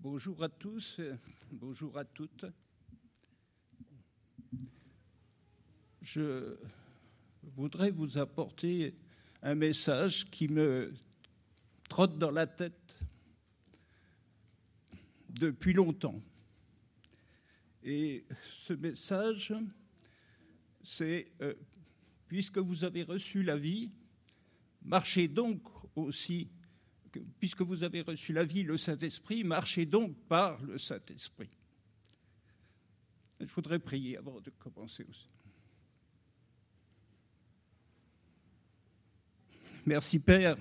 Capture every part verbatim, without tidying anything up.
Bonjour à tous, bonjour à toutes. Je voudrais vous apporter un message qui me trotte dans la tête depuis longtemps. Et ce message, c'est euh, puisque vous avez reçu la vie, marchez donc aussi. Puisque vous avez reçu la vie, le Saint-Esprit, marchez donc par le Saint-Esprit. Je voudrais prier avant de commencer aussi. Merci Père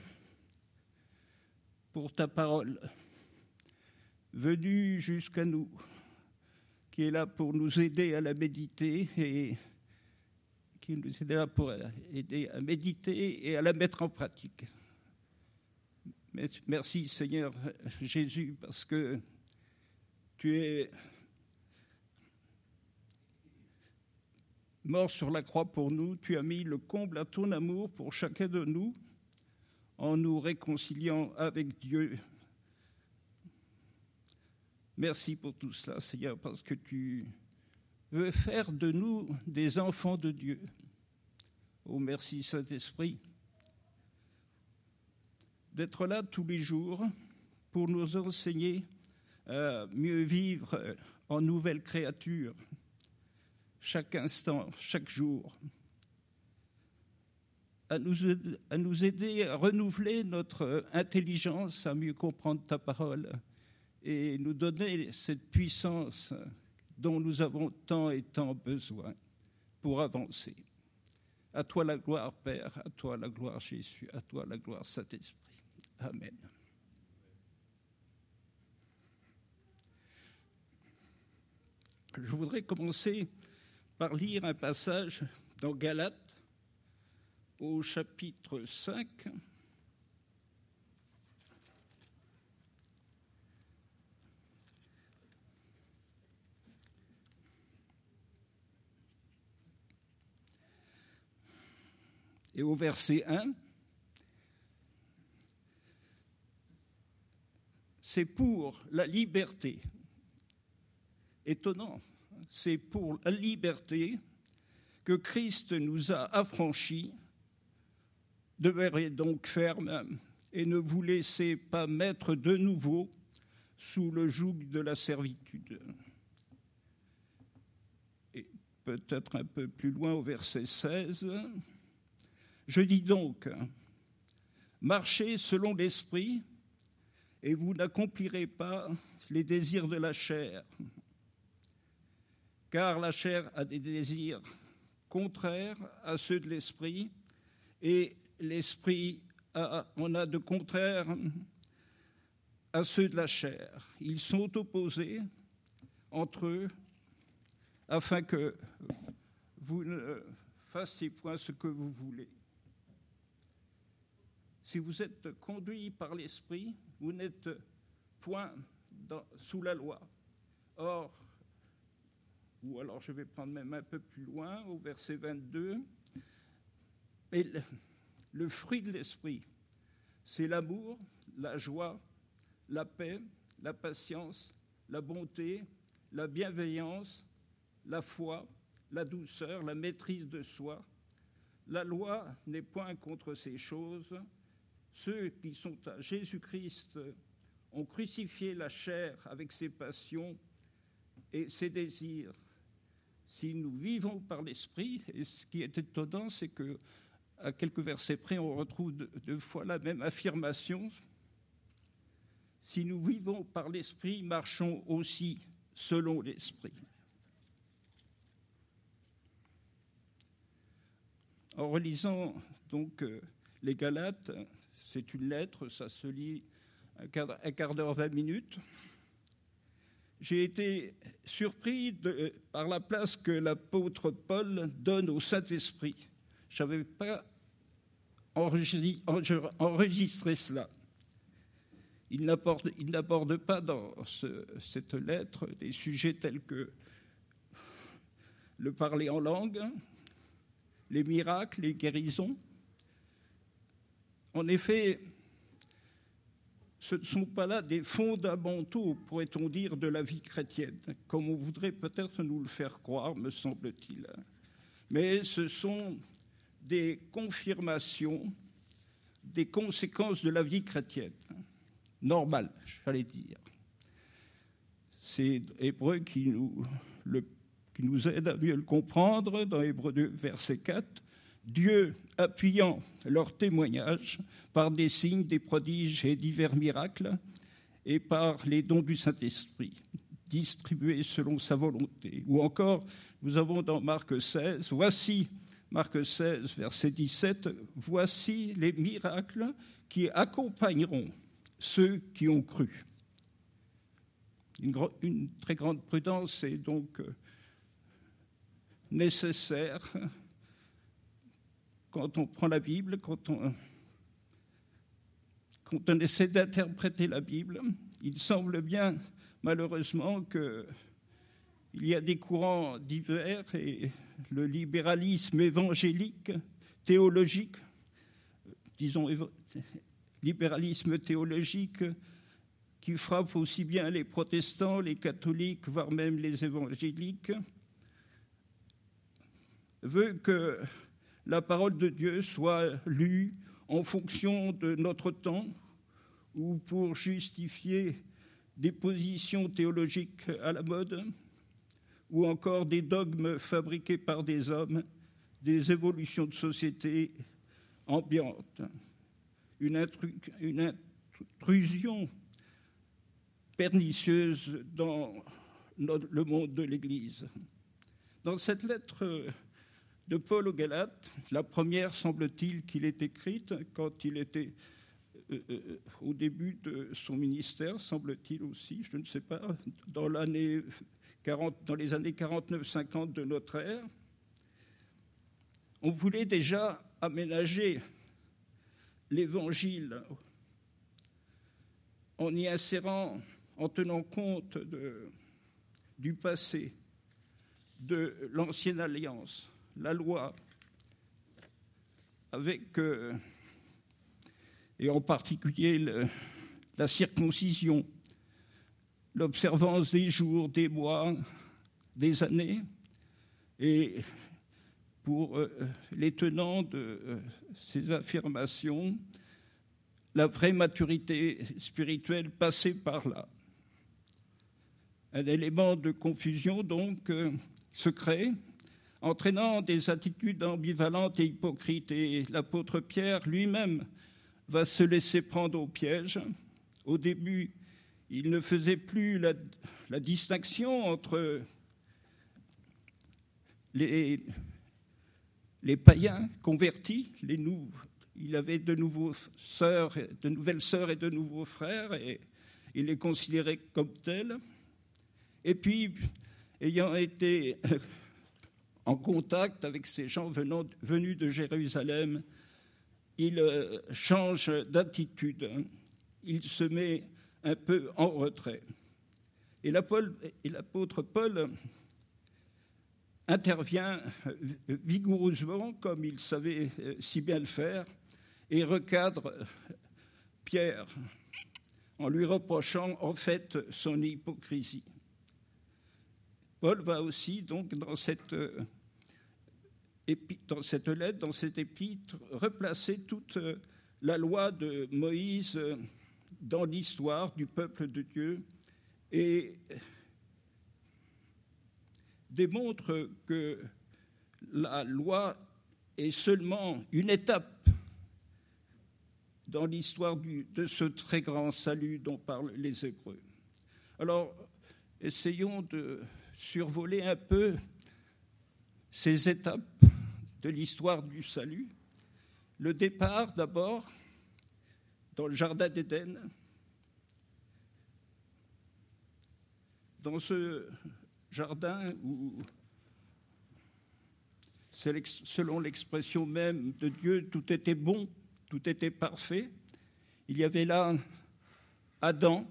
pour ta parole venue jusqu'à nous, qui est là pour nous aider à la méditer et qui nous est là pour aider à méditer et à la mettre en pratique. Merci Seigneur Jésus, parce que tu es mort sur la croix pour nous, tu as mis le comble à ton amour pour chacun de nous, en nous réconciliant avec Dieu. Merci pour tout cela, Seigneur, parce que tu veux faire de nous des enfants de Dieu. Oh, merci Saint-Esprit d'être là tous les jours pour nous enseigner à mieux vivre en nouvelle créature, chaque instant, chaque jour, à nous, à nous aider à renouveler notre intelligence, à mieux comprendre ta parole et nous donner cette puissance dont nous avons tant et tant besoin pour avancer. À toi la gloire, Père, à toi la gloire, Jésus, à toi la gloire, Saint-Esprit. Amen. Je voudrais commencer par lire un passage dans Galates, au chapitre cinq. Et au verset un. C'est pour la liberté. Étonnant, c'est pour la liberté que Christ nous a affranchis. Demeurez donc fermes et ne vous laissez pas mettre de nouveau sous le joug de la servitude. Et peut-être un peu plus loin au verset seize. Je dis donc, marchez selon l'esprit, et vous n'accomplirez pas les désirs de la chair. Car la chair a des désirs contraires à ceux de l'esprit, et l'esprit a, en a de contraires à ceux de la chair. Ils sont opposés entre eux, afin que vous ne fassiez point ce que vous voulez. Si vous êtes conduit par l'esprit, vous n'êtes point dans, sous la loi. Or, ou alors je vais prendre même un peu plus loin, au verset vingt-deux, mais le, le fruit de l'esprit, c'est l'amour, la joie, la paix, la patience, la bonté, la bienveillance, la foi, la douceur, la maîtrise de soi. La loi n'est point contre ces choses. Ceux qui sont à Jésus-Christ ont crucifié la chair avec ses passions et ses désirs. Si nous vivons par l'esprit, et ce qui est étonnant, c'est qu'à quelques versets près, on retrouve deux, deux fois la même affirmation. Si nous vivons par l'esprit, marchons aussi selon l'esprit. En relisant donc euh, les Galates, c'est une lettre, ça se lit un quart, un quart d'heure, vingt minutes. J'ai été surpris de, par la place que l'apôtre Paul donne au Saint-Esprit. Je n'avais pas enregistré, enregistré cela. Il n'aborde, il n'aborde pas dans ce, cette lettre des sujets tels que le parler en langue, les miracles, les guérisons. En effet, ce ne sont pas là des fondamentaux, pourrait-on dire, de la vie chrétienne, comme on voudrait peut-être nous le faire croire, me semble-t-il. Mais ce sont des confirmations, des conséquences de la vie chrétienne, normale, j'allais dire. C'est Hébreu qui nous, le, qui nous aide à mieux le comprendre, dans Hébreu deux, verset quatre. Dieu appuyant leur témoignage par des signes, des prodiges et divers miracles, et par les dons du Saint-Esprit, distribués selon sa volonté. Ou encore, nous avons dans Marc seize, voici, Marc seize, verset dix-sept, voici les miracles qui accompagneront ceux qui ont cru. Une, gro- une très grande prudence est donc nécessaire quand on prend la Bible, quand on, quand on essaie d'interpréter la Bible. Il semble bien, malheureusement, qu'il y a des courants divers et le libéralisme évangélique, théologique, disons évo- libéralisme théologique, qui frappe aussi bien les protestants, les catholiques, voire même les évangéliques, veut que la parole de Dieu soit lue en fonction de notre temps ou pour justifier des positions théologiques à la mode ou encore des dogmes fabriqués par des hommes, des évolutions de société ambiantes, une, intru- une intrusion pernicieuse dans notre, le monde de l'Église. Dans cette lettre de Paul aux Galates, la première, semble-t-il, qu'il ait écrite quand il était euh, euh, au début de son ministère, semble-t-il aussi, je ne sais pas, dans, l'année quarante, dans les années quarante-neuf cinquante de notre ère, on voulait déjà aménager l'Évangile en y insérant, en tenant compte de, du passé, de l'ancienne alliance, la loi, avec, euh, et en particulier le, la circoncision, l'observance des jours, des mois, des années, et pour euh, les tenants de euh, ces affirmations, la vraie maturité spirituelle passée par là. Un élément de confusion, donc, euh, se crée, entraînant des attitudes ambivalentes et hypocrites. Et l'apôtre Pierre lui-même va se laisser prendre au piège. Au début, il ne faisait plus la, la distinction entre les, les païens convertis, les nou, il avait de, nouveaux sœurs, de nouvelles sœurs et de nouveaux frères, et il les considérait comme tels. Et puis, ayant été en contact avec ces gens venant, venus de Jérusalem, il change d'attitude, il se met un peu en retrait. Et l'apôtre Paul intervient vigoureusement, comme il savait si bien le faire, et recadre Pierre en lui reprochant en fait son hypocrisie. Paul va aussi, donc, dans cette, dans cette lettre, dans cet épître, replacer toute la loi de Moïse dans l'histoire du peuple de Dieu et démontre que la loi est seulement une étape dans l'histoire du, de ce très grand salut dont parlent les Hébreux. Alors, essayons de survoler un peu ces étapes de l'histoire du salut. Le départ, d'abord, dans le Jardin d'Éden. Dans ce jardin où, selon l'expression même de Dieu, tout était bon, tout était parfait. Il y avait là Adam,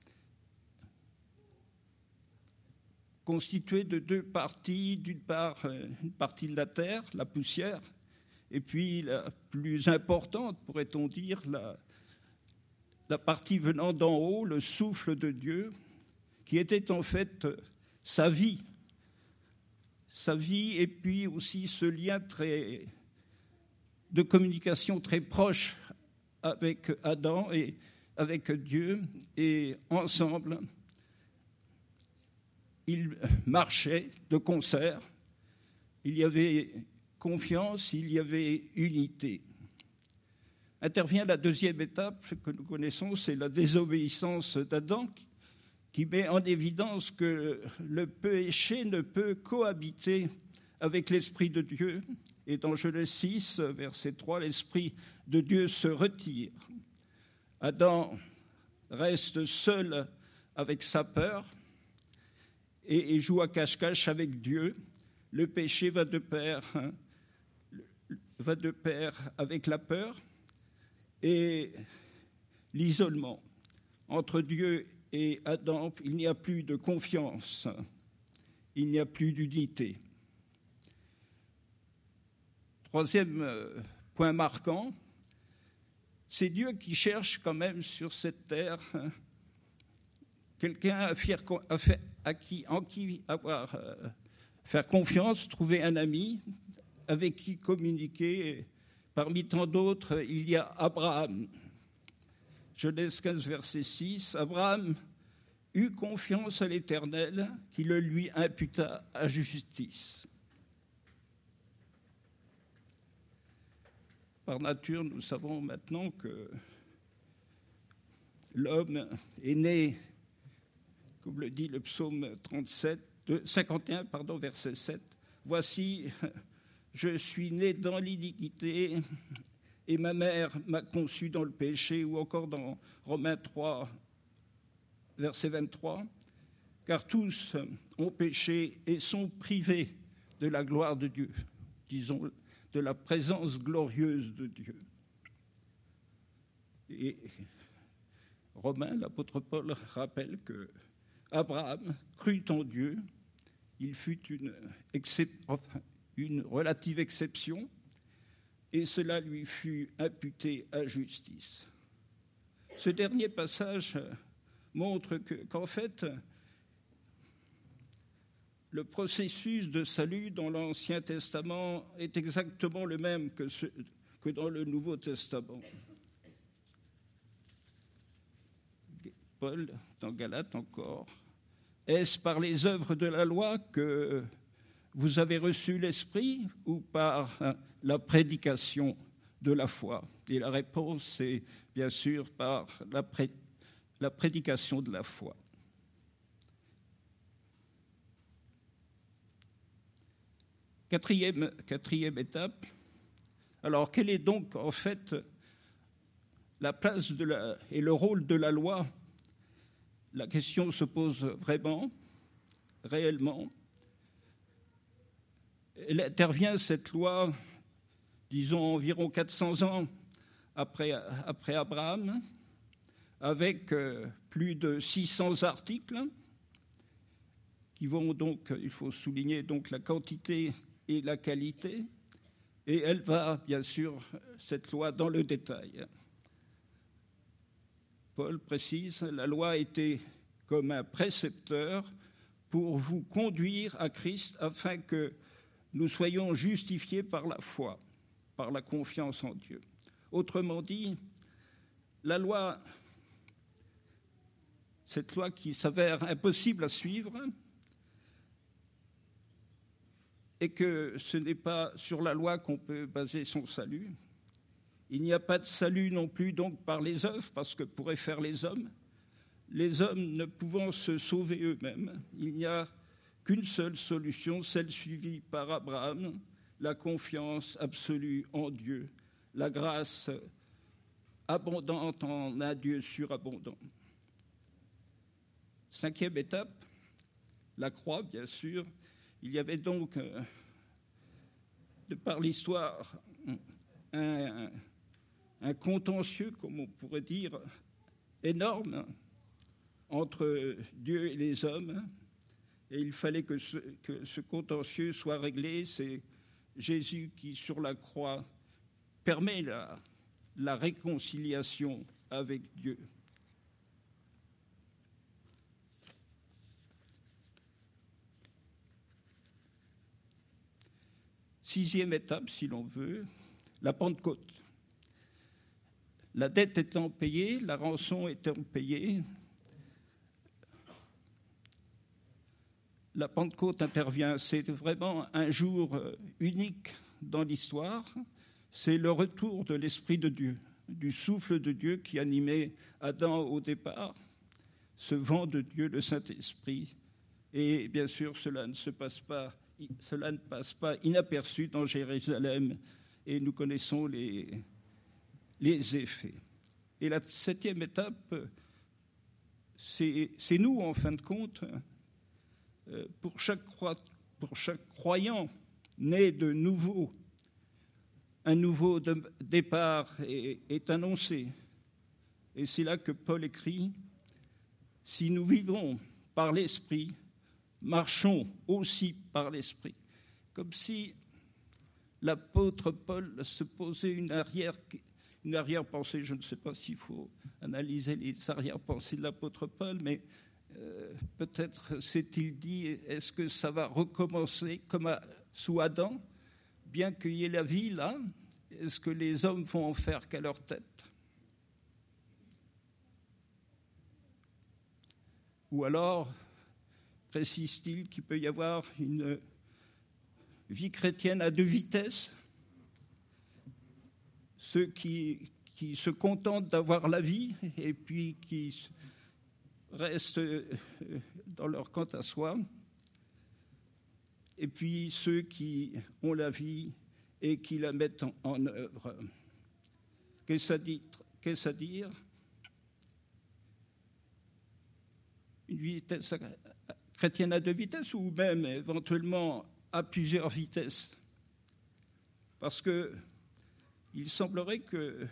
constitué de deux parties, d'une part une partie de la terre, la poussière, et puis la plus importante, pourrait-on dire, la, la partie venant d'en haut, le souffle de Dieu, qui était en fait sa vie, sa vie et puis aussi ce lien très, de communication très proche avec Adam et avec Dieu, et ensemble, ils marchaient de concert, il y avait confiance, il y avait unité. Intervient la deuxième étape que nous connaissons, c'est la désobéissance d'Adam, qui met en évidence que le péché ne peut cohabiter avec l'Esprit de Dieu. Et dans Genèse six, verset trois, l'Esprit de Dieu se retire. Adam reste seul avec sa peur et, et joue à cache-cache avec Dieu. Le péché va de pair, hein, va de pair avec la peur et l'isolement. Entre Dieu et Adam, il n'y a plus de confiance, il n'y a plus d'unité. Troisième point marquant, c'est Dieu qui cherche quand même sur cette terre quelqu'un à, faire, à qui, en qui avoir, faire confiance, trouver un ami avec qui communiquer. Parmi tant d'autres, il y a Abraham. Genèse quinze, verset six, Abraham eut confiance à l'Éternel qui le lui imputa à justice. Par nature, nous savons maintenant que l'homme est né, comme le dit le psaume trente-sept, cinquante et un, pardon, verset sept. Voici, je suis né dans l'iniquité et ma mère m'a conçu dans le péché, ou encore dans Romains trois, verset vingt-trois. Car tous ont péché et sont privés de la gloire de Dieu, disons, de la présence glorieuse de Dieu. Et Romain, l'apôtre Paul, rappelle que Abraham crut en Dieu, il fut une, excep- enfin, une relative exception, et cela lui fut imputé à justice. Ce dernier passage montre que, qu'en fait, le processus de salut dans l'Ancien Testament est exactement le même que, ce, que dans le Nouveau Testament. Paul, dans Galates encore, est-ce par les œuvres de la loi que vous avez reçu l'Esprit ou par la prédication de la foi? Et la réponse est bien sûr par la, pré, la prédication de la foi. Quatrième, quatrième étape. Alors, quelle est donc en fait la place de la, et le rôle de la loi? La question se pose vraiment, réellement. Elle intervient, cette loi, disons environ quatre cents ans après, après Abraham, avec euh, plus de six cents articles qui vont donc, il faut souligner donc la quantité et la qualité, et elle va, bien sûr, cette loi dans le détail. Paul précise, la loi était comme un précepteur pour vous conduire à Christ afin que nous soyons justifiés par la foi, par la confiance en Dieu. Autrement dit, la loi, cette loi qui s'avère impossible à suivre, et que ce n'est pas sur la loi qu'on peut baser son salut. Il n'y a pas de salut non plus donc par les œuvres, parce que pourraient faire les hommes. Les hommes ne pouvant se sauver eux-mêmes, il n'y a qu'une seule solution, celle suivie par Abraham, la confiance absolue en Dieu, la grâce abondante en un Dieu surabondant. Cinquième étape, la croix, bien sûr. Il y avait donc, de par l'histoire, un, un contentieux, comme on pourrait dire, énorme entre Dieu et les hommes. Et il fallait que ce, que ce contentieux soit réglé. C'est Jésus qui, sur la croix, permet la, la réconciliation avec Dieu. Sixième étape, si l'on veut, la Pentecôte. La dette étant payée, la rançon étant payée, la Pentecôte intervient. C'est vraiment un jour unique dans l'histoire. C'est le retour de l'Esprit de Dieu, du souffle de Dieu qui animait Adam au départ, ce vent de Dieu, le Saint-Esprit. Et bien sûr, cela ne se passe pas, cela ne passe pas inaperçu dans Jérusalem, et nous connaissons les, les effets. Et la septième étape, c'est, c'est nous, en fin de compte, pour chaque, croi, pour chaque croyant né de nouveau, un nouveau de, départ est, est annoncé. Et c'est là que Paul écrit, « Si nous vivons par l'Esprit, marchons aussi par l'Esprit. » Comme si l'apôtre Paul se posait une arrière Une arrière-pensée, je ne sais pas s'il faut analyser les arrière-pensées de l'apôtre Paul, mais euh, peut-être s'est-il dit, est-ce que ça va recommencer comme à, sous Adam, bien qu'il y ait la vie là, est-ce que les hommes vont en faire qu'à leur tête? Ou alors, précise-t-il qu'il peut y avoir une vie chrétienne à deux vitesses? Ceux qui, qui se contentent d'avoir la vie et puis qui restent dans leur quant à soi, et puis ceux qui ont la vie et qui la mettent en, en œuvre. Qu'est-ce à dire, qu'est-ce à dire? Une vitesse chrétienne à deux vitesses ou même éventuellement à plusieurs vitesses? Parce que il semblerait que,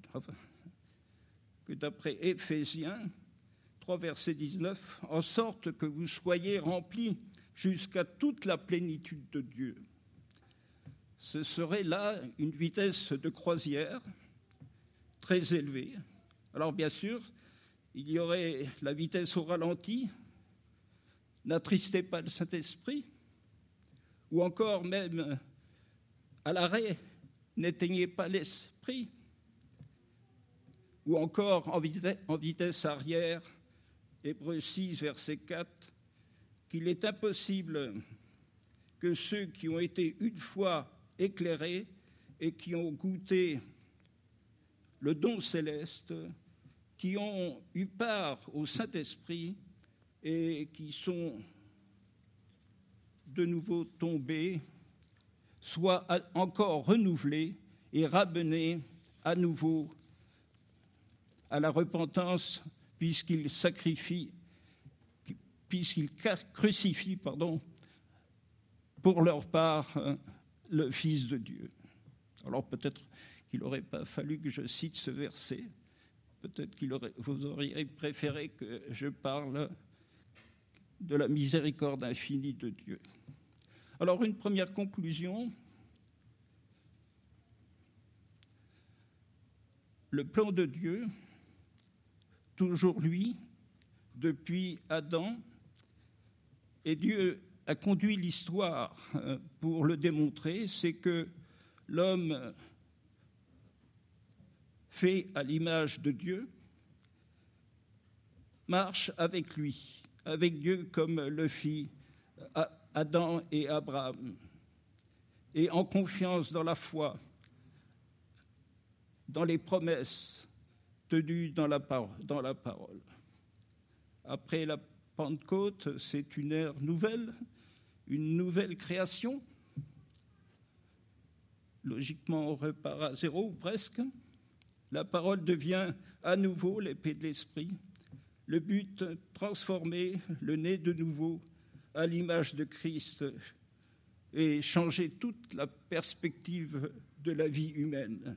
que d'après Éphésiens trois, verset dix-neuf, en sorte que vous soyez remplis jusqu'à toute la plénitude de Dieu. Ce serait là une vitesse de croisière très élevée. Alors bien sûr, il y aurait la vitesse au ralenti, n'attristez pas le Saint-Esprit, ou encore même à l'arrêt, n'éteignez pas l'esprit, ou encore en vitesse, en vitesse arrière, Hébreux six, verset quatre, qu'il est impossible que ceux qui ont été une fois éclairés et qui ont goûté le don céleste, qui ont eu part au Saint-Esprit et qui sont de nouveau tombés, soit encore renouvelé et ramené à nouveau à la repentance, puisqu'il sacrifie, puisqu'il crucifie, pardon, pour leur part le Fils de Dieu. Alors peut-être qu'il n'aurait pas fallu que je cite ce verset, peut-être qu'il aurait, vous auriez préféré que je parle de la miséricorde infinie de Dieu. Alors, une première conclusion. Le plan de Dieu, toujours lui, depuis Adam, et Dieu a conduit l'histoire pour le démontrer, c'est que l'homme fait à l'image de Dieu marche avec lui, avec Dieu comme le fit Adam et Abraham, et en confiance dans la foi, dans les promesses tenues dans la parole. Après la Pentecôte, c'est une ère nouvelle, une nouvelle création. Logiquement, on repart à zéro, ou presque. La parole devient à nouveau l'épée de l'esprit. Le but, transformer le né de nouveau à l'image de Christ et changer toute la perspective de la vie humaine.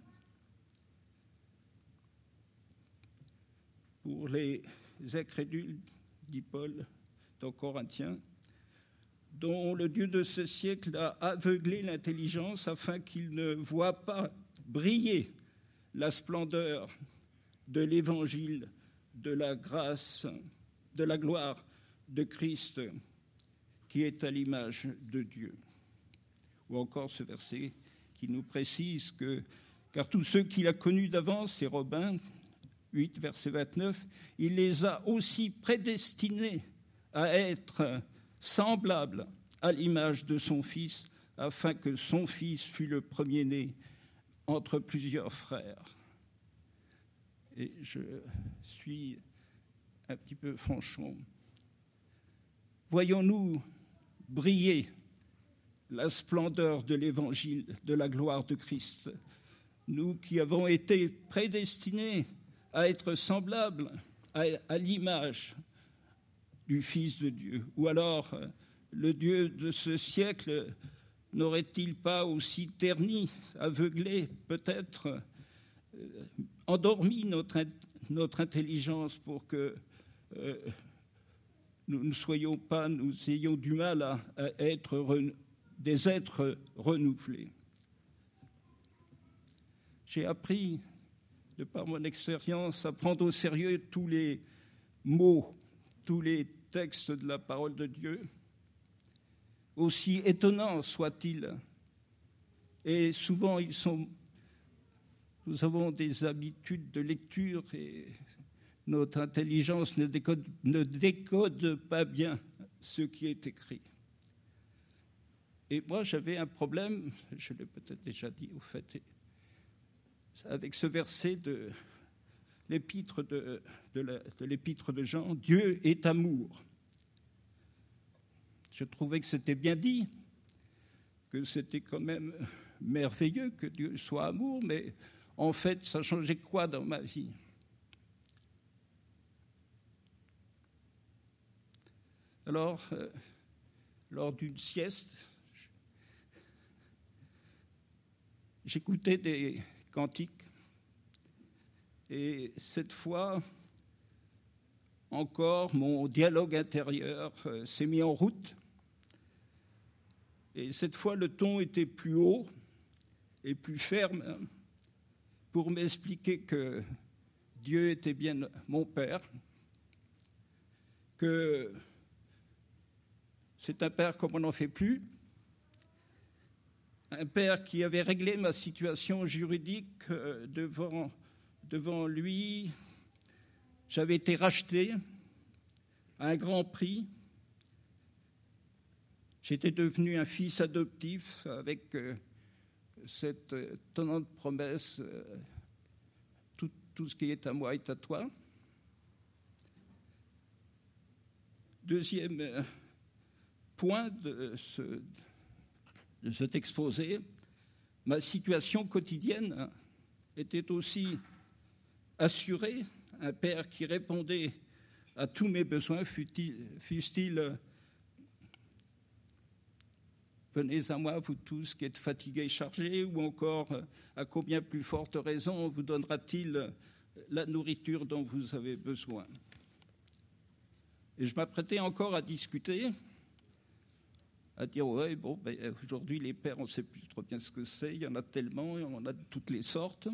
Pour les incrédules, dit Paul dans Corinthiens, dont le Dieu de ce siècle a aveuglé l'intelligence afin qu'ils ne voient pas briller la splendeur de l'évangile de la grâce, de la gloire de Christ, qui est à l'image de Dieu. ou encore ce verset qui nous précise que « Car tous ceux qu'il a connus d'avance, c'est Romains huit, verset vingt-neuf, il les a aussi prédestinés à être semblables à l'image de son Fils, afin que son Fils fût le premier-né entre plusieurs frères. » Et je suis un petit peu franchon. Voyons-nous briller la splendeur de l'Évangile, de la gloire de Christ, nous qui avons été prédestinés à être semblables à, à l'image du Fils de Dieu. Ou alors, le Dieu de ce siècle n'aurait-il pas aussi terni, aveuglé, peut-être, euh, endormi notre, notre intelligence pour que euh, nous ne soyons pas, nous ayons du mal à, à être re, des êtres renouvelés. J'ai appris, de par mon expérience, à prendre au sérieux tous les mots, tous les textes de la parole de Dieu, aussi étonnants soient-ils. Et souvent, ils sont, nous avons des habitudes de lecture et notre intelligence ne décode, ne décode pas bien ce qui est écrit. Et moi, j'avais un problème, je l'ai peut-être déjà dit au fait, avec ce verset de l'épître de, de, la, de l'épître de Jean, « Dieu est amour ». Je trouvais que c'était bien dit, que c'était quand même merveilleux que Dieu soit amour, mais en fait, ça changeait quoi dans ma vie ? Alors, euh, lors d'une sieste, j'écoutais des cantiques et cette fois, encore, mon dialogue intérieur euh, s'est mis en route. Et cette fois, le ton était plus haut et plus ferme pour m'expliquer que Dieu était bien mon Père, que c'est un Père comme on n'en fait plus, un Père qui avait réglé ma situation juridique devant, devant lui. J'avais été racheté à un grand prix. J'étais devenu un fils adoptif avec euh, cette étonnante promesse euh, tout, tout ce qui est à moi est à toi. Deuxième euh, point de, ce, de cet exposé, ma situation quotidienne était aussi assurée. Un père qui répondait à tous mes besoins, fût-il, fût-il venez à moi, vous tous qui êtes fatigués et chargés, ou encore, à combien plus forte raison vous donnera-t-il la nourriture dont vous avez besoin. Et je m'apprêtais encore à discuter, à dire, ouais, bon, ben, aujourd'hui, les pères, on ne sait plus trop bien ce que c'est, il y en a tellement, il y en a de toutes les sortes.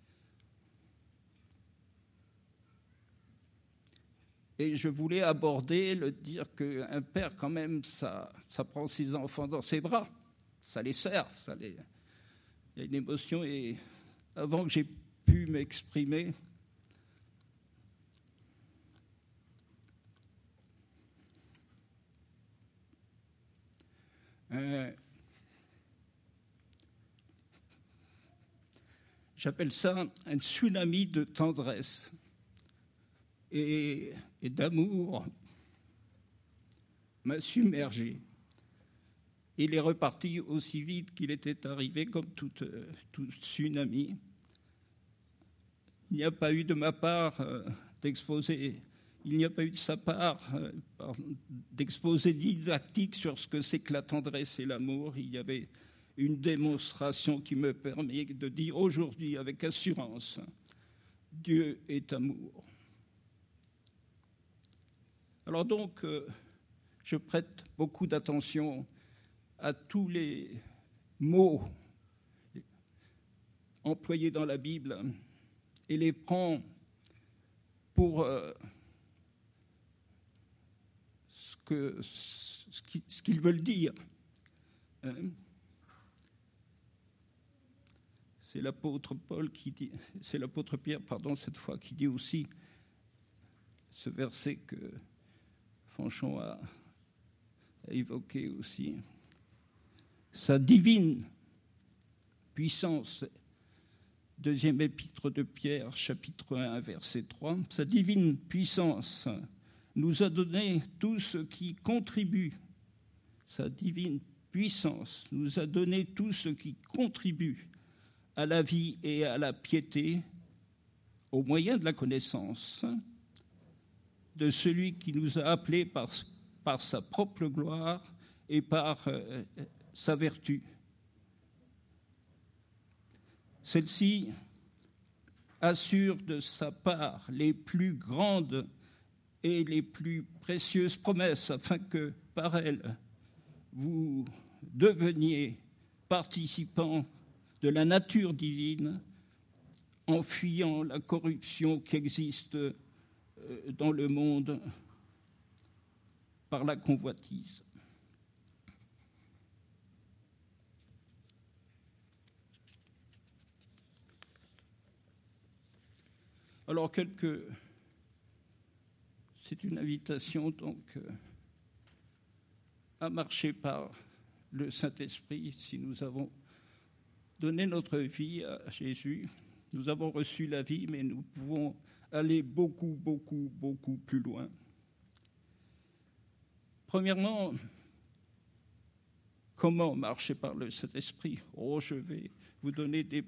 Et je voulais aborder le dire qu'un père, quand même, ça, ça prend ses enfants dans ses bras, ça les serre, ça les... il y a une émotion. Et avant que j'ai pu m'exprimer, euh, j'appelle ça un tsunami de tendresse et, et d'amour m'a submergé. Il est reparti aussi vite qu'il était arrivé, comme tout, tout tsunami. Il n'y a pas eu de ma part euh, d'exposé, il n'y a pas eu de sa part euh, d'exposé didactique sur ce que c'est que la tendresse et l'amour. Il y avait une démonstration qui me permet de dire aujourd'hui avec assurance, Dieu est amour. Alors donc, euh, je prête beaucoup d'attention à tous les mots employés dans la Bible et les prends pour euh, ce, que, ce, qui, ce qu'ils veulent dire. Hein. c'est l'apôtre Paul qui dit, c'est l'apôtre Pierre, pardon, cette fois, qui dit aussi ce verset que Fanchon a, a évoqué aussi. Sa divine puissance, deuxième épître de Pierre, chapitre un, verset trois, sa divine puissance nous a donné tout ce qui contribue, sa divine puissance nous a donné tout ce qui contribue à la vie et à la piété au moyen de la connaissance de celui qui nous a appelés par, par sa propre gloire et par euh, sa vertu. Celle-ci assure de sa part les plus grandes et les plus précieuses promesses, afin que, par elles, vous deveniez participants de la nature divine, en fuyant la corruption qui existe dans le monde par la convoitise. Alors, quelques... c'est une invitation donc à marcher par le Saint-Esprit. Si nous avons donné notre vie à Jésus, nous avons reçu la vie, mais nous pouvons aller beaucoup, beaucoup, beaucoup plus loin. Premièrement, comment marcher par le Saint-Esprit ? Oh, je vais vous donner des,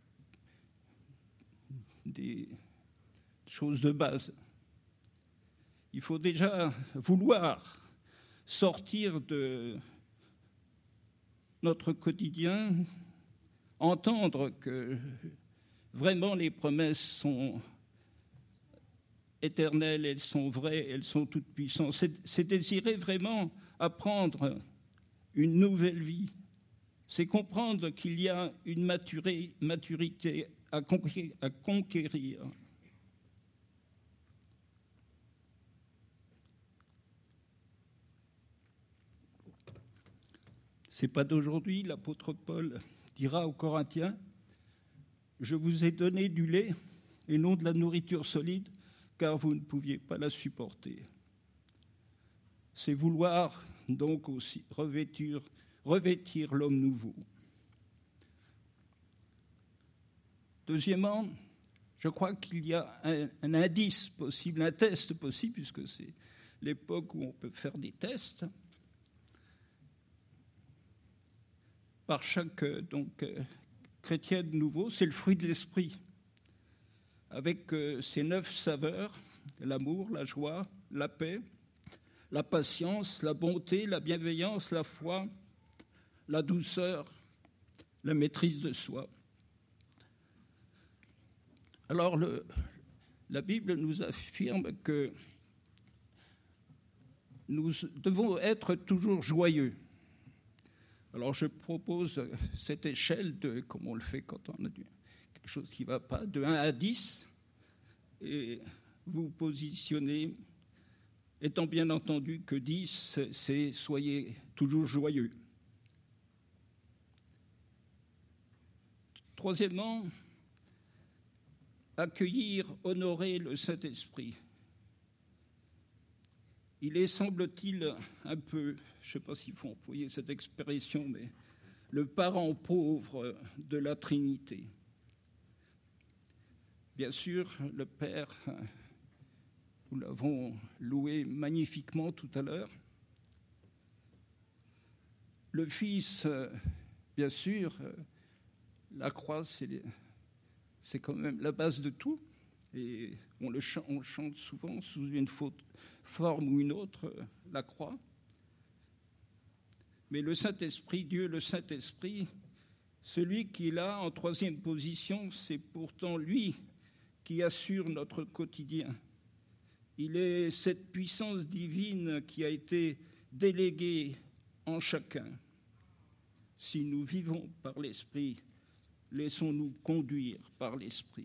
des choses de base. Il faut déjà vouloir sortir de notre quotidien, entendre que vraiment les promesses sont éternelles, elles sont vraies, elles sont toutes puissantes. C'est, c'est désirer vraiment apprendre une nouvelle vie. C'est comprendre qu'il y a une maturité, maturité à conquérir. À conquérir. Ce n'est pas d'aujourd'hui, l'apôtre Paul dira aux Corinthiens, « Je vous ai donné du lait et non de la nourriture solide, car vous ne pouviez pas la supporter. » C'est vouloir donc aussi revêtir, revêtir l'homme nouveau. Deuxièmement, je crois qu'il y a un, un indice possible, un test possible, puisque c'est l'époque où on peut faire des tests, par chaque donc, chrétien de nouveau, c'est le fruit de l'esprit, avec euh, ses neuf saveurs, l'amour, la joie, la paix, la patience, la bonté, la bienveillance, la foi, la douceur, la maîtrise de soi. Alors, le, la Bible nous affirme que nous devons être toujours joyeux. Alors, je propose cette échelle de, comme on le fait quand on a quelque chose qui ne va pas, de un à dix, et vous positionnez, étant bien entendu que dix, c'est soyez toujours joyeux. Troisièmement, accueillir, honorer le Saint-Esprit. Il est, semble-t-il, un peu, je ne sais pas s'il faut employer cette expression, mais le parent pauvre de la Trinité. Bien sûr, le Père, nous l'avons loué magnifiquement tout à l'heure. Le Fils, bien sûr, la croix, c'est, c'est quand même la base de tout. Et on le chante, on chante souvent sous une faute, forme ou une autre, la croix. Mais le Saint-Esprit, Dieu le Saint-Esprit, celui qui est là en troisième position, c'est pourtant lui qui assure notre quotidien. Il est cette puissance divine qui a été déléguée en chacun. Si nous vivons par l'Esprit, laissons-nous conduire par l'Esprit.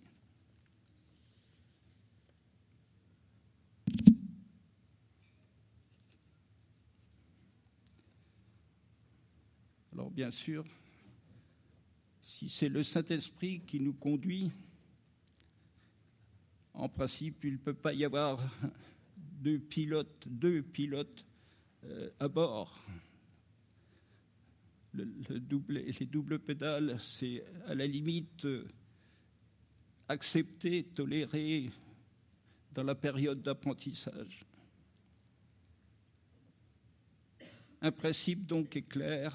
Alors bien sûr, si c'est le Saint-Esprit qui nous conduit, en principe, il ne peut pas y avoir deux pilotes, deux pilotes euh, à bord. Le, le double, les doubles pédales, c'est à la limite euh, accepté, toléré dans la période d'apprentissage. Un principe donc est clair.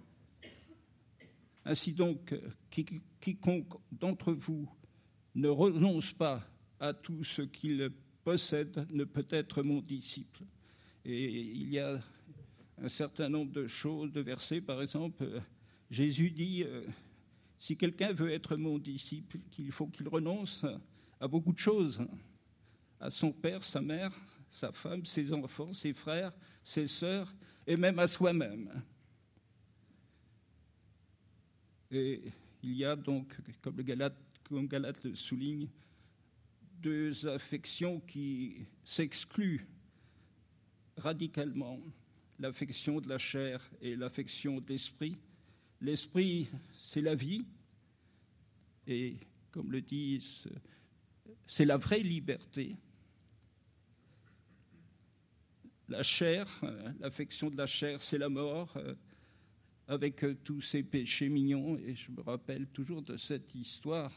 Ainsi donc, quiconque d'entre vous ne renonce pas à tout ce qu'il possède ne peut être mon disciple. Et il y a un certain nombre de choses, de versets, par exemple, Jésus dit, euh, si quelqu'un veut être mon disciple, qu'il faut qu'il renonce à beaucoup de choses, à son père, sa mère, sa femme, ses enfants, ses frères, ses sœurs, et même à soi-même. Et il y a donc, comme le Galate, comme Galate le souligne, deux affections qui s'excluent radicalement, l'affection de la chair et l'affection de l'esprit. L'esprit, c'est la vie, et comme le disent, c'est la vraie liberté. La chair, l'affection de la chair, c'est la mort, avec tous ces péchés mignons. Et je me rappelle toujours de cette histoire,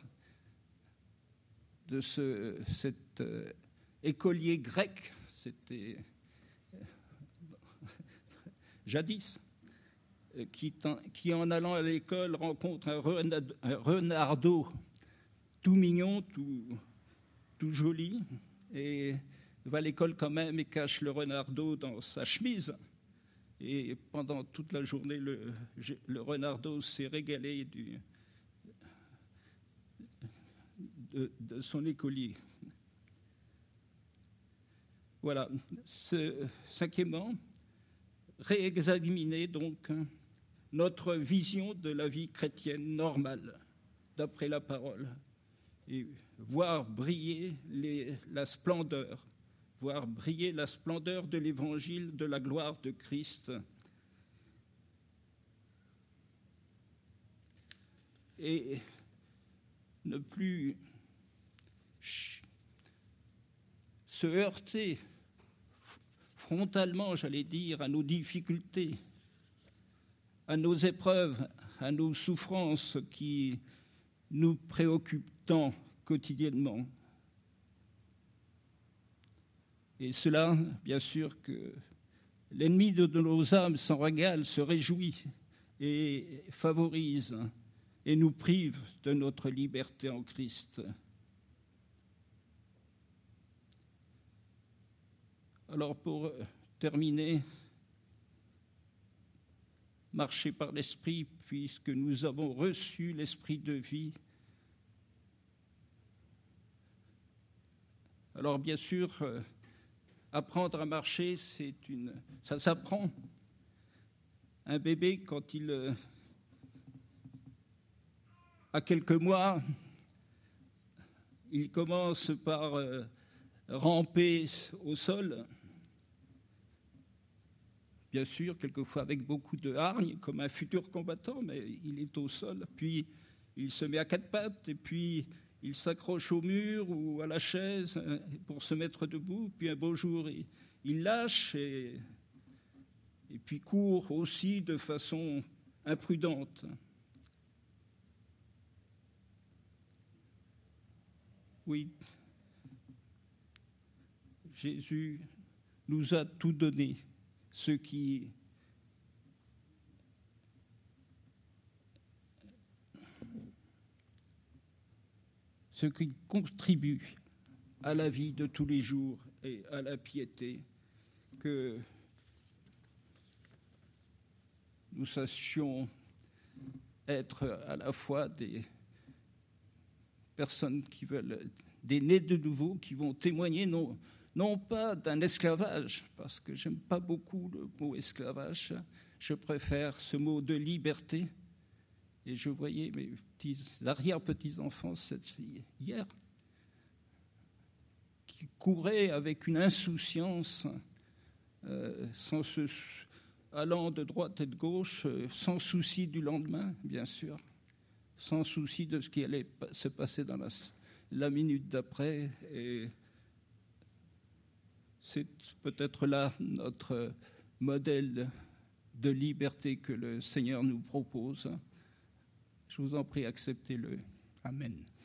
de ce, cet euh, écolier grec, c'était euh, jadis, euh, qui, qui en allant à l'école rencontre un, renard, un renardeau tout mignon, tout, tout joli, et va à l'école quand même et cache le renardeau dans sa chemise. Et pendant toute la journée, le, le renardeau s'est régalé du, de, de son écolier. Voilà. Ce, cinquièmement, réexaminer donc notre vision de la vie chrétienne normale, d'après la parole, et voir briller les, la splendeur, voir briller la splendeur de l'évangile de la gloire de Christ. Et ne plus se heurter frontalement, j'allais dire, à nos difficultés, à nos épreuves, à nos souffrances qui nous préoccupent tant quotidiennement. Et cela, bien sûr, que l'ennemi de nos âmes s'en régale, se réjouit et favorise et nous prive de notre liberté en Christ. Alors, pour terminer, marcher par l'Esprit, puisque nous avons reçu l'Esprit de vie. Alors, bien sûr, apprendre à marcher, c'est une, ça s'apprend. Un bébé, quand il a quelques mois, il commence par euh, ramper au sol. Bien sûr, quelquefois avec beaucoup de hargne, comme un futur combattant, mais il est au sol. Puis il se met à quatre pattes, et puis il s'accroche au mur ou à la chaise pour se mettre debout. Puis un beau jour, il, il lâche et, et puis court aussi de façon imprudente. Oui, Jésus nous a tout donné, ce qui ce qui contribue à la vie de tous les jours et à la piété, que nous sachions être à la fois des personnes qui veulent, des nés de nouveau, qui vont témoigner non, non pas d'un esclavage, parce que j'aime pas beaucoup le mot esclavage, je préfère ce mot de liberté. Et je voyais mes petits arrière-petits-enfants hier qui couraient avec une insouciance, euh, sans se, allant de droite et de gauche, euh, sans souci du lendemain, bien sûr. sans souci de ce qui allait se passer dans la, la minute d'après. Et c'est peut-être là notre modèle de liberté que le Seigneur nous propose. Je vous en prie, acceptez-le. Amen.